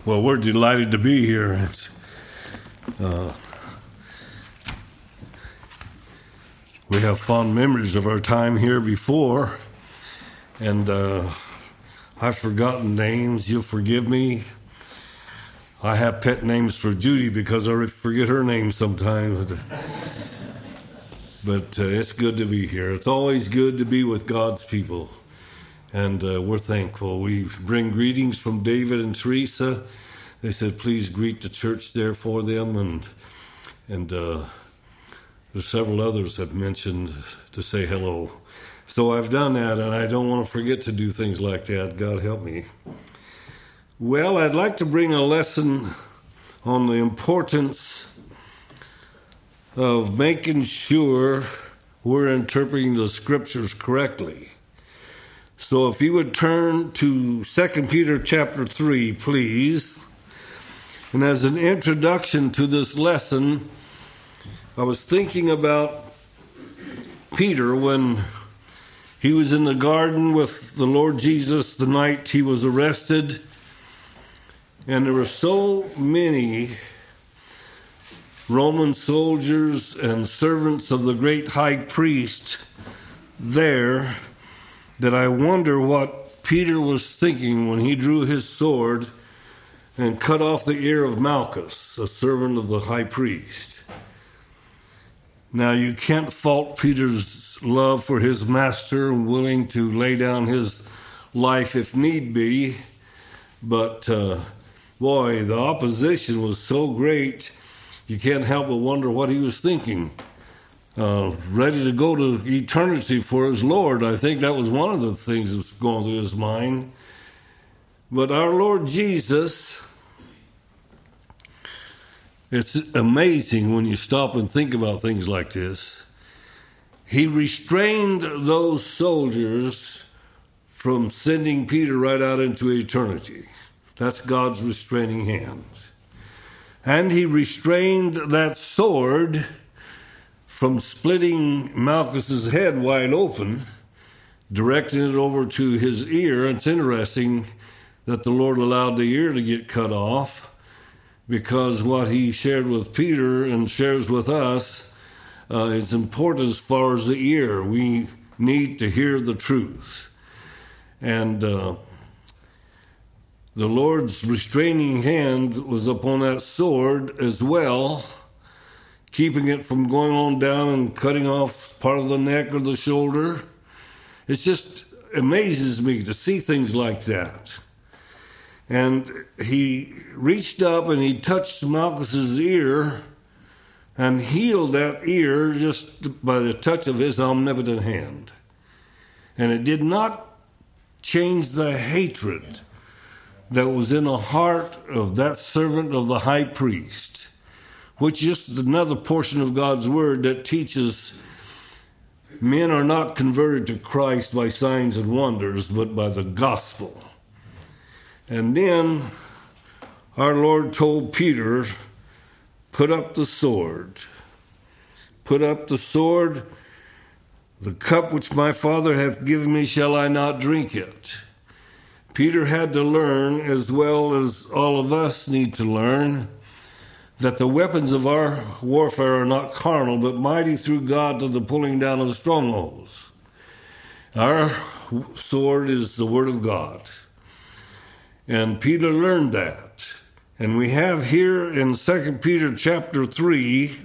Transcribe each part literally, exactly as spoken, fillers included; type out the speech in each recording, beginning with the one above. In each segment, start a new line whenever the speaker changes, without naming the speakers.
Well, we're delighted to be here. It's, uh, we have fond memories of our time here before, and uh, I've forgotten names. You'll forgive me. I have pet names for Judy because I forget her name sometimes. But uh, it's good to be here. It's always good to be with God's people. And uh, we're thankful. We bring greetings from David and Teresa. They said, please greet the church there for them. And and uh, there's several others have mentioned to say hello. So I've done that, and I don't want to forget to do things like that. God help me. Well, I'd like to bring a lesson on the importance of making sure we're interpreting the scriptures correctly. So if you would turn to Second Peter chapter three, please. And as an introduction to this lesson, I was thinking about Peter when he was in the garden with the Lord Jesus the night he was arrested. And there were so many Roman soldiers and servants of the great high priest there that I wonder what Peter was thinking when he drew his sword and cut off the ear of Malchus, a servant of the high priest. Now, you can't fault Peter's love for his master and willing to lay down his life if need be, but uh, boy, the opposition was so great, you can't help but wonder what he was thinking. Uh, ready to go to eternity for his Lord. I think that was one of the things that was going through his mind. But our Lord Jesus, it's amazing when you stop and think about things like this. He restrained those soldiers from sending Peter right out into eternity. That's God's restraining hand. And he restrained that sword from splitting Malchus's head wide open, directing it over to his ear. It's interesting that the Lord allowed the ear to get cut off, because what he shared with Peter and shares with us uh, is important as far as the ear. We need to hear the truth. And uh, the Lord's restraining hand was upon that sword as well, keeping it from going on down and cutting off part of the neck or the shoulder. It just amazes me to see things like that. And he reached up and he touched Malchus's ear and healed that ear just by the touch of his omnipotent hand. And it did not change the hatred that was in the heart of that servant of the high priest, which is just another portion of God's word that teaches men are not converted to Christ by signs and wonders, but by the gospel. And then our Lord told Peter, put up the sword. Put up the sword. The cup which my Father hath given me, shall I not drink it? Peter had to learn, as well as all of us need to learn, that the weapons of our warfare are not carnal, but mighty through God to the pulling down of strongholds. Our sword is the Word of God. And Peter learned that. And we have here in Second Peter chapter three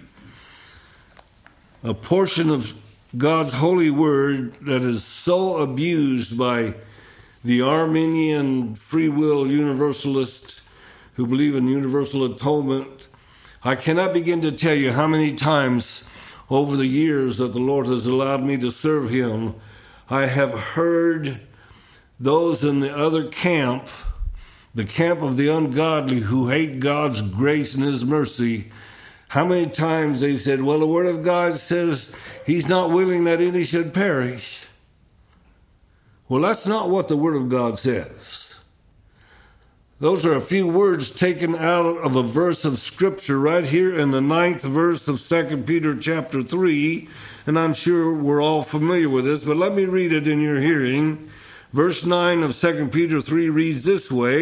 a portion of God's holy word that is so abused by the Arminian free will universalists who believe in universal atonement. I cannot begin to tell you how many times over the years that the Lord has allowed me to serve him, I have heard those in the other camp, the camp of the ungodly who hate God's grace and his mercy, how many times they said, well, the Word of God says he's not willing that any should perish. Well, that's not what the Word of God says. Those are a few words taken out of a verse of Scripture right here in the ninth verse of Second Peter chapter three, and I'm sure we're all familiar with this, but let me read it in your hearing. Verse nine of Second Peter three reads this way,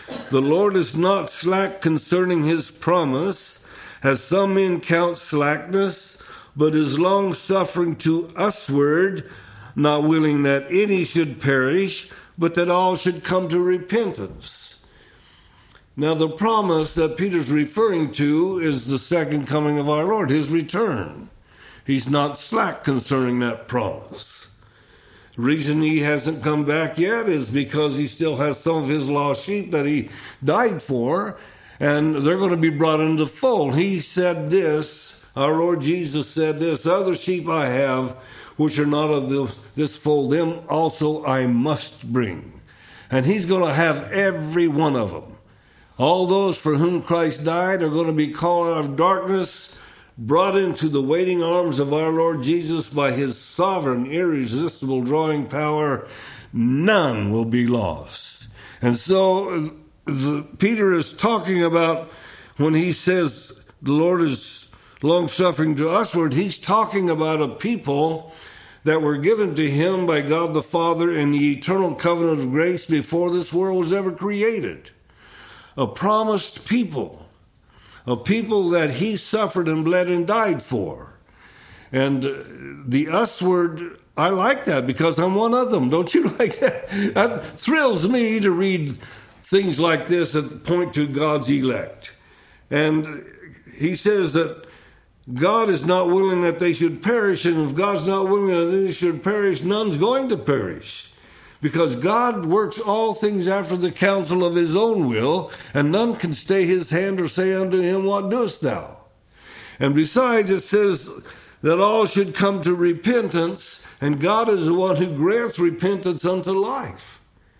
The Lord is not slack concerning his promise, as some men count slackness, but is long-suffering to usward, not willing that any should perish, but that all should come to repentance. Now, the promise that Peter's referring to is the second coming of our Lord, his return. He's not slack concerning that promise. The reason he hasn't come back yet is because he still has some of his lost sheep that he died for, and they're going to be brought into the fold. He said this, our Lord Jesus said this, other sheep I have, which are not of this, this fold, them also I must bring. And he's going to have every one of them. All those for whom Christ died are going to be called out of darkness, brought into the waiting arms of our Lord Jesus by his sovereign, irresistible drawing power. None will be lost. And so the, Peter is talking about when he says the Lord is long-suffering to usward, he's talking about a people that were given to him by God the Father in the eternal covenant of grace before this world was ever created. A promised people. A people that he suffered and bled and died for. And the usward, I like that because I'm one of them. Don't you like that? That thrills me to read things like this that point to God's elect. And he says that God is not willing that they should perish, and if God's not willing that they should perish, none's going to perish. Because God works all things after the counsel of his own will, and none can stay his hand or say unto him, what doest thou? And besides, it says that all should come to repentance, and God is the one who grants repentance unto life.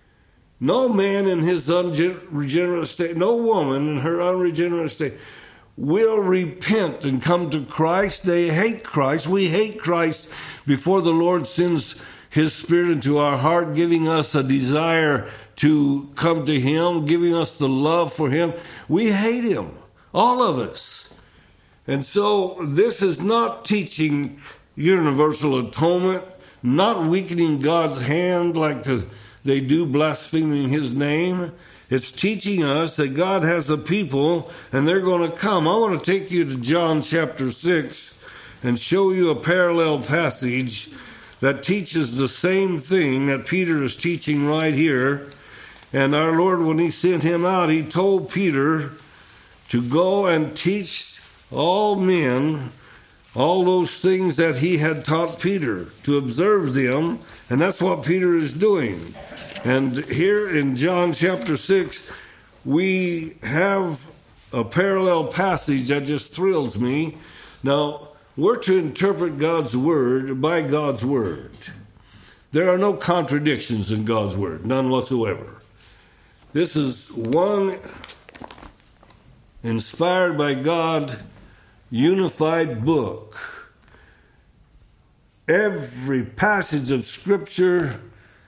No man in his unregenerate state, no woman in her unregenerate state, will repent and come to Christ. They hate Christ. We hate Christ before the Lord sends his Spirit into our heart, giving us a desire to come to him, giving us the love for him. We hate him, all of us. And so this is not teaching universal atonement, not weakening God's hand like the, they do blaspheming his name. It's teaching us that God has a people and they're going to come. I want to take you to John chapter six and show you a parallel passage that teaches the same thing that Peter is teaching right here. And our Lord, when he sent him out, he told Peter to go and teach all men all those things that he had taught Peter, to observe them. And that's what Peter is doing. And here in John chapter six, we have a parallel passage that just thrills me. Now, we're to interpret God's word by God's word. There are no contradictions in God's word, none whatsoever. This is one inspired by God, unified book. Every passage of Scripture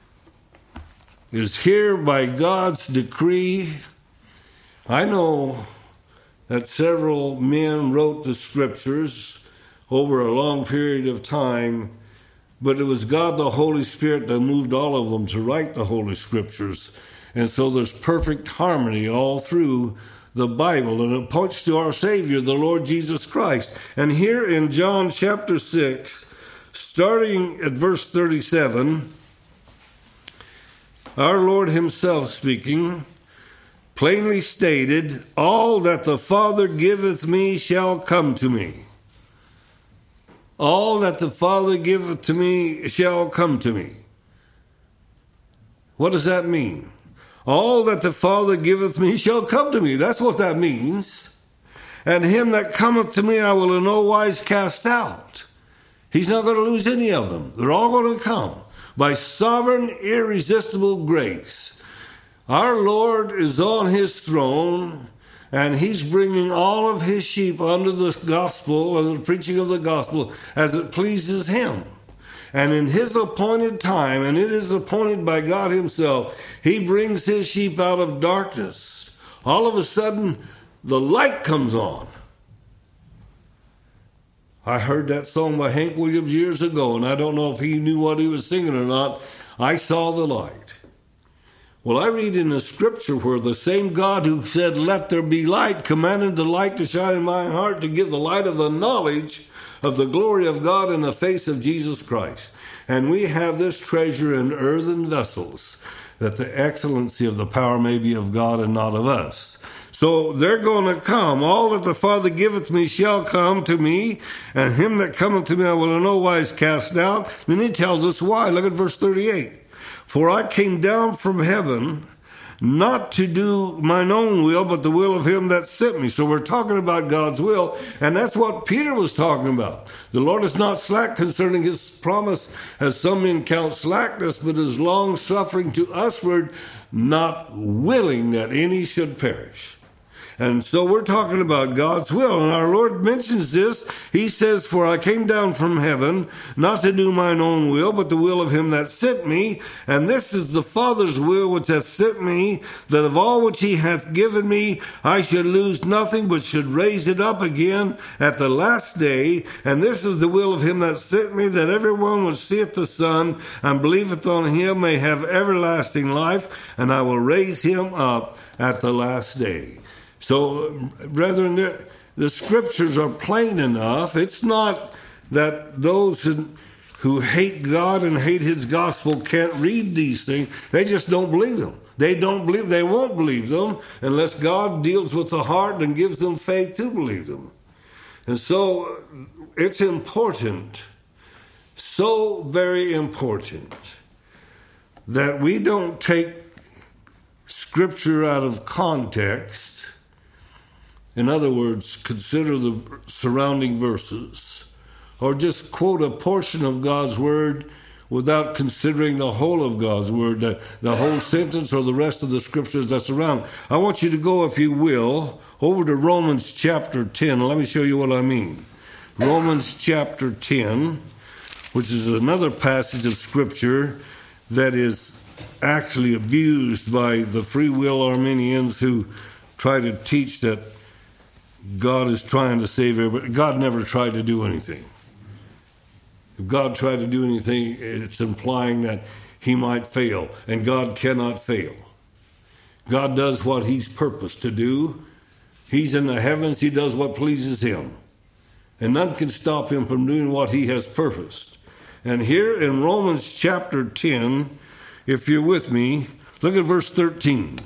is here by God's decree. I know that several men wrote the Scriptures over a long period of time, but it was God the Holy Spirit that moved all of them to write the Holy Scriptures. And so there's perfect harmony all through the Bible, and it points to our Savior, the Lord Jesus Christ. And here in John chapter six, starting at verse thirty-seven, our Lord himself speaking, plainly stated, all that the Father giveth me shall come to me. All that the Father giveth to me shall come to me. What does that mean? All that the Father giveth me shall come to me. That's what that means. And him that cometh to me I will in no wise cast out. He's not going to lose any of them. They're all going to come. By sovereign, irresistible grace. Our Lord is on his throne, and he's bringing all of his sheep under the gospel and the preaching of the gospel as it pleases him. And in his appointed time, and it is appointed by God himself, he brings his sheep out of darkness. All of a sudden, the light comes on. I heard that song by Hank Williams years ago, and I don't know if he knew what he was singing or not. I saw the light. Well, I read in the scripture where the same God who said, "Let there be light," commanded the light to shine in my heart to give the light of the knowledge of the glory of God in the face of Jesus Christ. And we have this treasure in earthen vessels, that the excellency of the power may be of God and not of us. So they're going to come. All that the Father giveth me shall come to me, and him that cometh to me I will in no wise cast out. Then he tells us why. Look at verse thirty-eight. For I came down from heaven not to do mine own will, but the will of him that sent me. So we're talking about God's will, and that's what Peter was talking about. The Lord is not slack concerning his promise, as some men count slackness, but is long-suffering to usward, not willing that any should perish. And so we're talking about God's will. And our Lord mentions this. He says, for I came down from heaven, not to do mine own will, but the will of him that sent me. And this is the Father's will which hath sent me, that of all which he hath given me, I should lose nothing, but should raise it up again at the last day. And this is the will of him that sent me, that everyone which seeth the Son and believeth on him may have everlasting life, and I will raise him up at the last day. So, brethren, the, the scriptures are plain enough. It's not that those who, who hate God and hate his gospel can't read these things. They just don't believe them. They don't believe, they won't believe them unless God deals with the heart and gives them faith to believe them. And so, it's important, so very important, that we don't take scripture out of context. In other words, consider the surrounding verses, or just quote a portion of God's word without considering the whole of God's word, the, the whole sentence or the rest of the scriptures that's around. I want you to go, if you will, over to Romans chapter ten. Let me show you what I mean. Romans chapter ten, which is another passage of scripture that is actually abused by the free will Arminians who try to teach that God is trying to save everybody. God never tried to do anything. If God tried to do anything, it's implying that he might fail, and God cannot fail. God does what he's purposed to do. He's in the heavens. He does what pleases him, and none can stop him from doing what he has purposed. And here in Romans chapter ten, if you're with me, look at verse thirteen.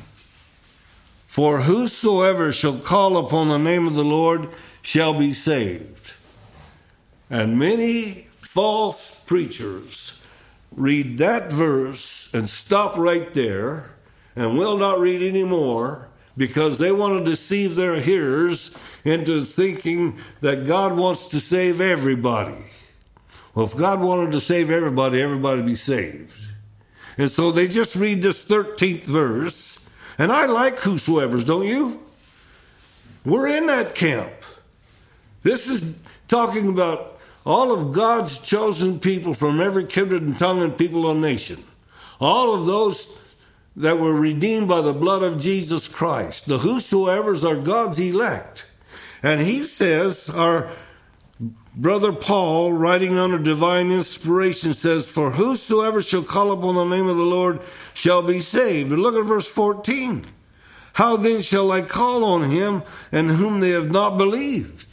For whosoever shall call upon the name of the Lord shall be saved. And many false preachers read that verse and stop right there and will not read any more because they want to deceive their hearers into thinking that God wants to save everybody. Well, if God wanted to save everybody, everybody would be saved. And so they just read this thirteenth verse. And I like whosoever's, don't you? We're in that camp. This is talking about all of God's chosen people from every kindred and tongue and people and nation. All of those that were redeemed by the blood of Jesus Christ. The whosoever's are God's elect. And he says, our brother Paul, writing under divine inspiration, says, for whosoever shall call upon the name of the Lord shall be saved. And look at verse fourteen. How then shall I call on him in whom they have not believed?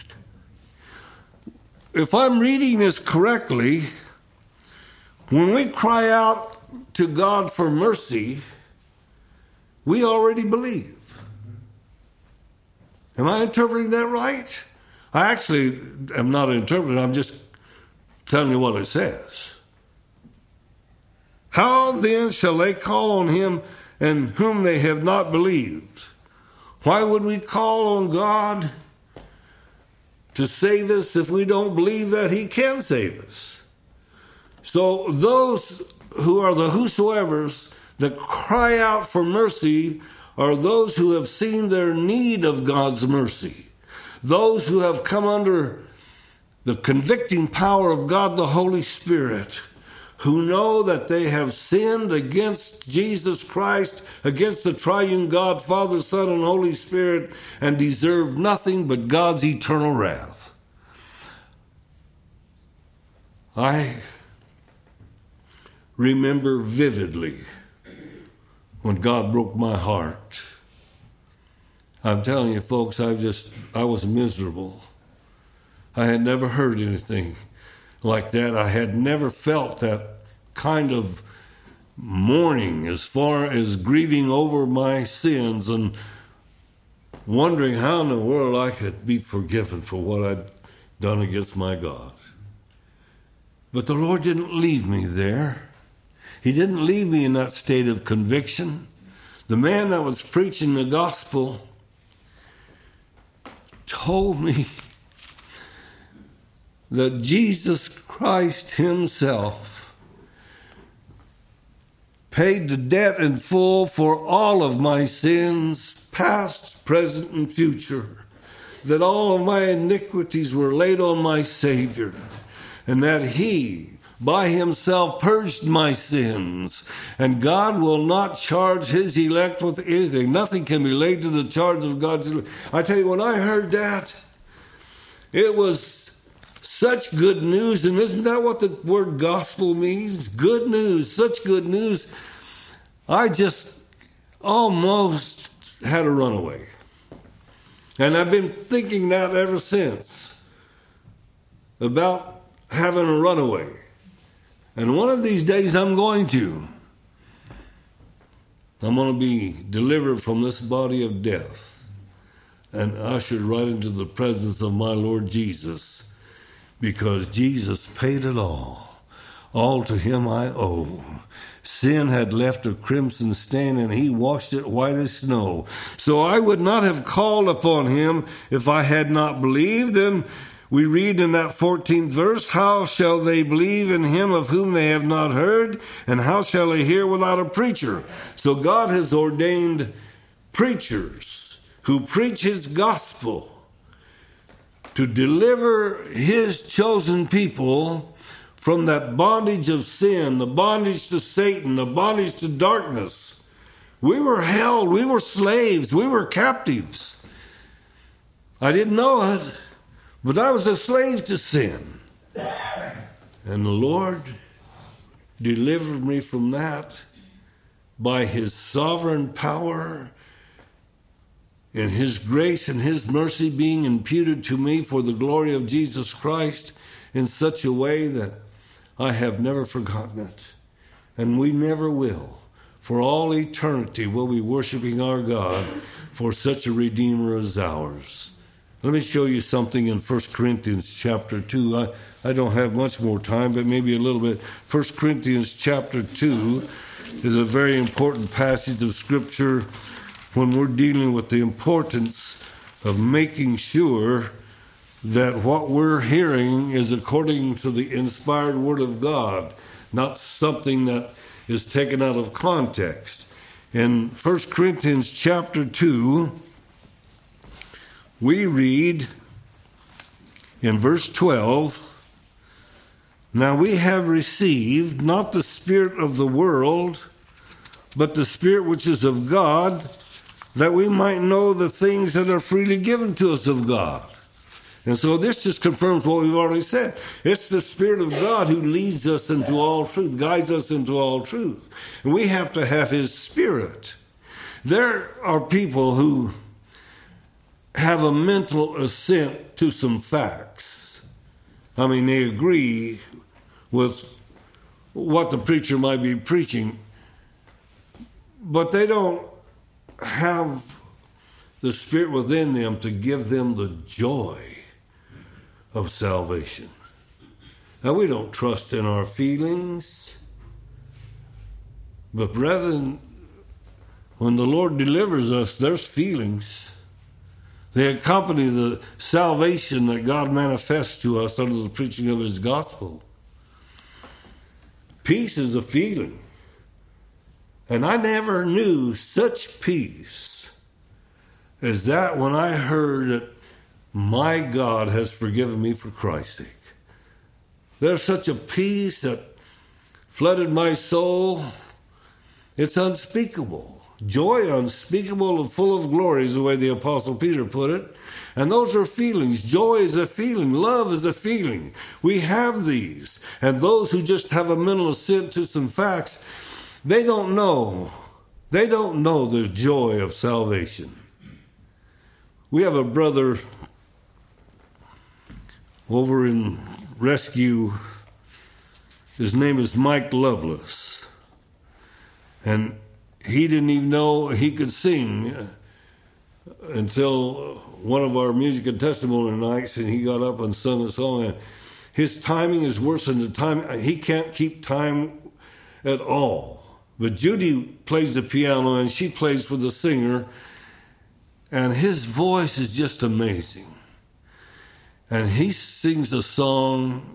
If I'm reading this correctly, when we cry out to God for mercy, we already believe. Am I interpreting that right? I actually am not interpreting, I'm just telling you what it says. How then shall they call on him in whom they have not believed? Why would we call on God to save us if we don't believe that he can save us? So those who are the whosoevers that cry out for mercy are those who have seen their need of God's mercy. Those who have come under the convicting power of God the Holy Spirit, who know that they have sinned against Jesus Christ, against the triune God, Father, Son, and Holy Spirit, and deserve nothing but God's eternal wrath. I remember vividly when God broke my heart. I'm telling you, folks, I just, I was miserable. I had never heard anything like that. I had never felt that kind of mourning as far as grieving over my sins and wondering how in the world I could be forgiven for what I'd done against my God. But the Lord didn't leave me there. He didn't leave me in that state of conviction. The man that was preaching the gospel told me that Jesus Christ himself paid the debt in full for all of my sins, past, present, and future, that all of my iniquities were laid on my Savior, and that he by himself purged my sins, and God will not charge his elect with anything. Nothing can be laid to the charge of God's elect. I tell you, when I heard that, it was such good news, and isn't that what the word gospel means? Good news, such good news. I just almost had a runaway. And I've been thinking that ever since, about having a runaway. And one of these days I'm going to. I'm going to be delivered from this body of death and ushered right into the presence of my Lord Jesus, because Jesus paid it all. All to him I owe. Sin had left a crimson stain, and he washed it white as snow. So I would not have called upon him if I had not believed. Then we read in that fourteenth verse, how shall they believe in him of whom they have not heard? And how shall they hear without a preacher? So God has ordained preachers who preach his gospel to deliver his chosen people from that bondage of sin, the bondage to Satan, the bondage to darkness. We were held, we were slaves, we were captives. I didn't know it, but I was a slave to sin. And the Lord delivered me from that by his sovereign power and his grace and his mercy being imputed to me for the glory of Jesus Christ in such a way that I have never forgotten it. And we never will. For all eternity we'll be worshiping our God for such a Redeemer as ours. Let me show you something in First Corinthians chapter two. I, I don't have much more time, but maybe a little bit. First Corinthians chapter two is a very important passage of Scripture when we're dealing with the importance of making sure that what we're hearing is according to the inspired Word of God, not something that is taken out of context. In First Corinthians chapter two, we read in verse twelve, now we have received not the spirit of the world, but the Spirit which is of God, that we might know the things that are freely given to us of God. And so this just confirms what we've already said. It's the Spirit of God who leads us into all truth, guides us into all truth. And we have to have his Spirit. There are people who have a mental assent to some facts. I mean, they agree with what the preacher might be preaching, but they don't have the Spirit within them to give them the joy of salvation. Now, we don't trust in our feelings, but brethren, when the Lord delivers us, there's feelings. They accompany the salvation that God manifests to us under the preaching of his gospel. Peace is a feeling. And I never knew such peace as that when I heard that my God has forgiven me for Christ's sake. There's such a peace that flooded my soul. It's unspeakable. Joy unspeakable and full of glory is the way the Apostle Peter put it. And those are feelings. Joy is a feeling. Love is a feeling. We have these. And those who just have a mental assent to some facts, they don't know They don't know the joy of salvation. We have a brother over in Rescue. His name is Mike Lovelace. And he didn't even know he could sing until one of our music and testimony nights, and he got up and sung a song. And his timing is worse than the time. He can't keep time at all. But Judy plays the piano, and she plays for the singer, and his voice is just amazing. And he sings a song,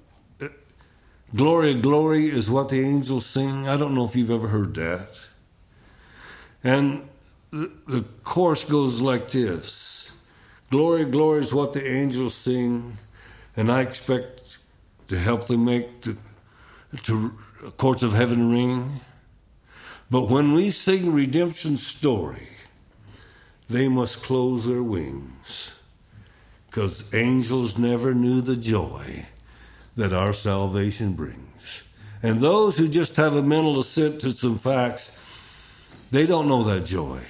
Gloria, Glory is what the angels sing. I don't know if you've ever heard that. And the, the chorus goes like this. Glory, glory is what the angels sing, and I expect to help them make the to courts of heaven ring. But when we sing redemption's story, they must close their wings, because angels never knew the joy that our salvation brings. And those who just have a mental assent to some facts, they don't know that joy.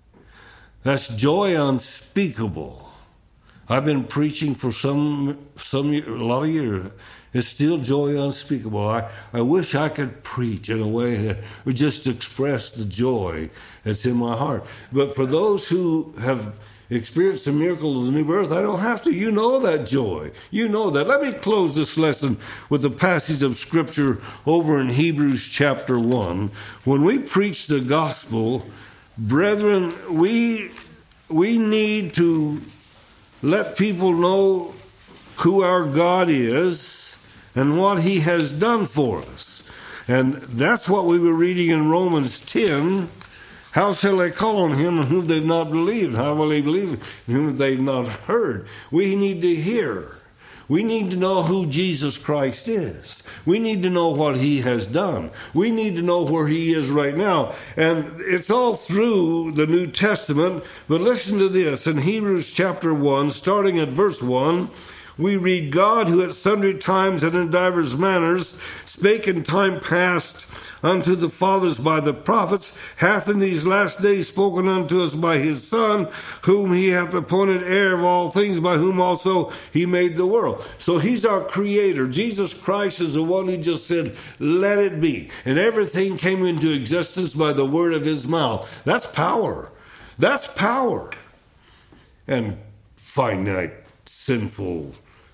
That's joy unspeakable. I've been preaching for some, some a lot of years. It's still joy unspeakable. I, I wish I could preach in a way that would just express the joy that's in my heart. But for those who have experienced the miracle of the new birth, I don't have to. You know that joy. You know that. Let me close this lesson with a passage of Scripture over in Hebrews chapter one. When we preach the gospel, brethren, we we need to let people know who our God is and what he has done for us. And that's what we were reading in Romans ten. How shall they call on him in whom they've not believed? How will they believe in whom they've not heard? We need to hear. We need to know who Jesus Christ is. We need to know what he has done. We need to know where he is right now. And it's all through the New Testament. But listen to this. In Hebrews chapter one, starting at verse one, we read, God, who at sundry times and in divers manners spake in time past unto the fathers by the prophets, hath in these last days spoken unto us by his Son, whom he hath appointed heir of all things, by whom also he made the world. So he's our creator. Jesus Christ is the one who just said, let it be. And everything came into existence by the word of his mouth. That's power. That's power. And finite, sinful,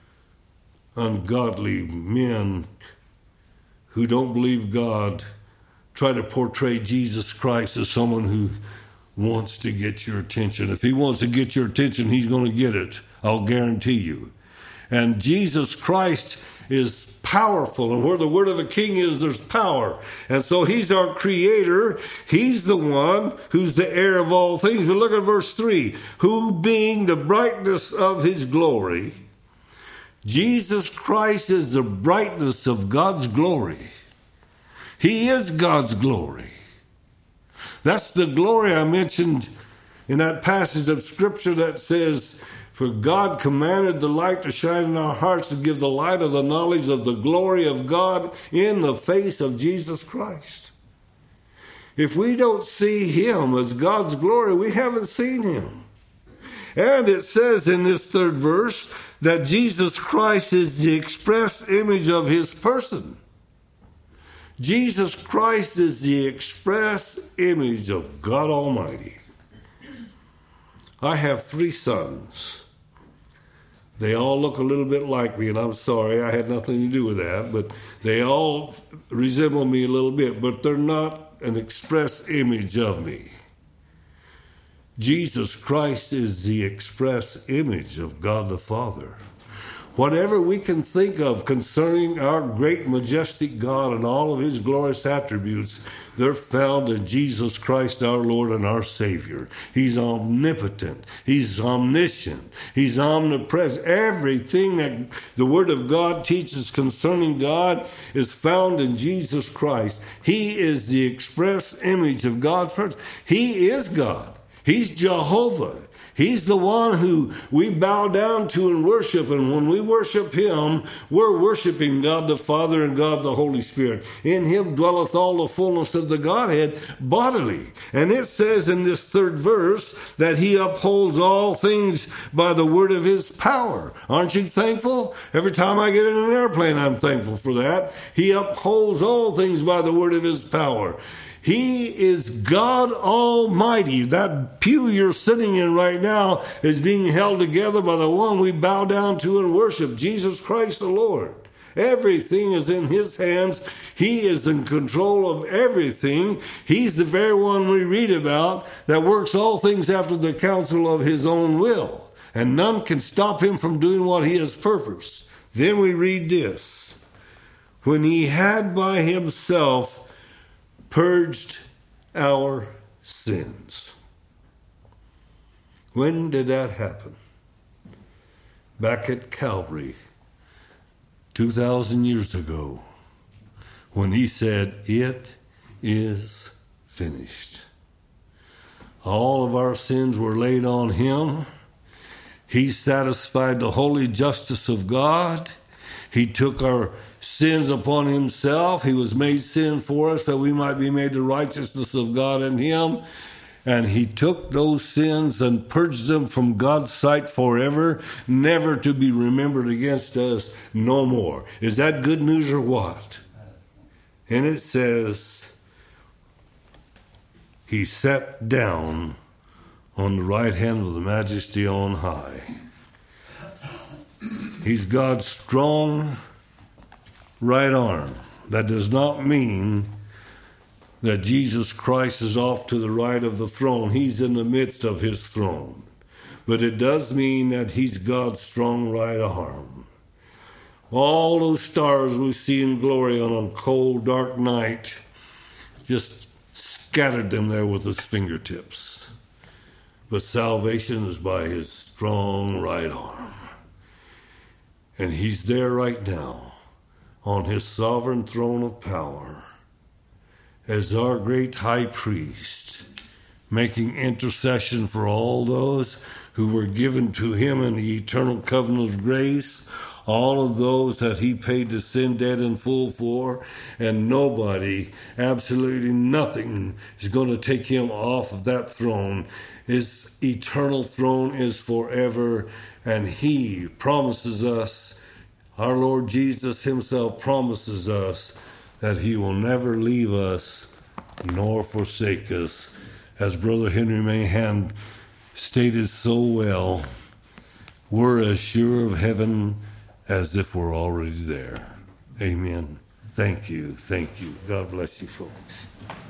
ungodly men who don't believe God try to portray Jesus Christ as someone who wants to get your attention. If he wants to get your attention, he's going to get it. I'll guarantee you. And Jesus Christ is powerful. And where the word of a king is, there's power. And so he's our creator. He's the one who's the heir of all things. But look at verse three. Who being the brightness of his glory. Jesus Christ is the brightness of God's glory. He is God's glory. That's the glory I mentioned in that passage of Scripture that says, for God commanded the light to shine in our hearts to give the light of the knowledge of the glory of God in the face of Jesus Christ. If we don't see him as God's glory, we haven't seen him. And it says in this third verse that Jesus Christ is the express image of his person. Jesus Christ is the express image of God Almighty. I have three sons. They all look a little bit like me, and I'm sorry, I had nothing to do with that, but they all resemble me a little bit, but they're not an express image of me. Jesus Christ is the express image of God the Father. Whatever we can think of concerning our great majestic God and all of his glorious attributes, they're found in Jesus Christ our Lord and our Savior. He's omnipotent. He's omniscient. He's omnipresent. Everything that the Word of God teaches concerning God is found in Jesus Christ. He is the express image of God's person. He is God. He's Jehovah. He's the one who we bow down to and worship. And when we worship him, we're worshiping God the Father and God the Holy Spirit. In him dwelleth all the fullness of the Godhead bodily. And it says in this third verse that he upholds all things by the word of his power. Aren't you thankful? Every time I get in an airplane, I'm thankful for that. He upholds all things by the word of his power. He is God Almighty. That pew you're sitting in right now is being held together by the one we bow down to and worship, Jesus Christ the Lord. Everything is in his hands. He is in control of everything. He's the very one we read about that works all things after the counsel of his own will. And none can stop him from doing what he has purposed. Then we read this. When he had by himself purged our sins. When did that happen? Back at Calvary, two thousand years ago, when he said, "It is finished." All of our sins were laid on him. He satisfied the holy justice of God. He took our sins upon himself. He was made sin for us that we might be made the righteousness of God in him. And he took those sins and purged them from God's sight forever, never to be remembered against us no more. Is that good news or what? And it says, he sat down on the right hand of the Majesty on high. He's God's strong right arm. That does not mean that Jesus Christ is off to the right of the throne. He's in the midst of his throne. But it does mean that he's God's strong right arm. All those stars we see in glory on a cold, dark night, just scattered them there with his fingertips. But salvation is by his strong right arm. And he's there right now, on his sovereign throne of power, as our great high priest, making intercession for all those who were given to him in the eternal covenant of grace, all of those that he paid the sin debt in full for, and nobody, absolutely nothing, is going to take him off of that throne. His eternal throne is forever, and he promises us, our Lord Jesus himself promises us that he will never leave us nor forsake us. As Brother Henry Mahan stated so well, we're as sure of heaven as if we're already there. Amen. Thank you. Thank you. God bless you, folks.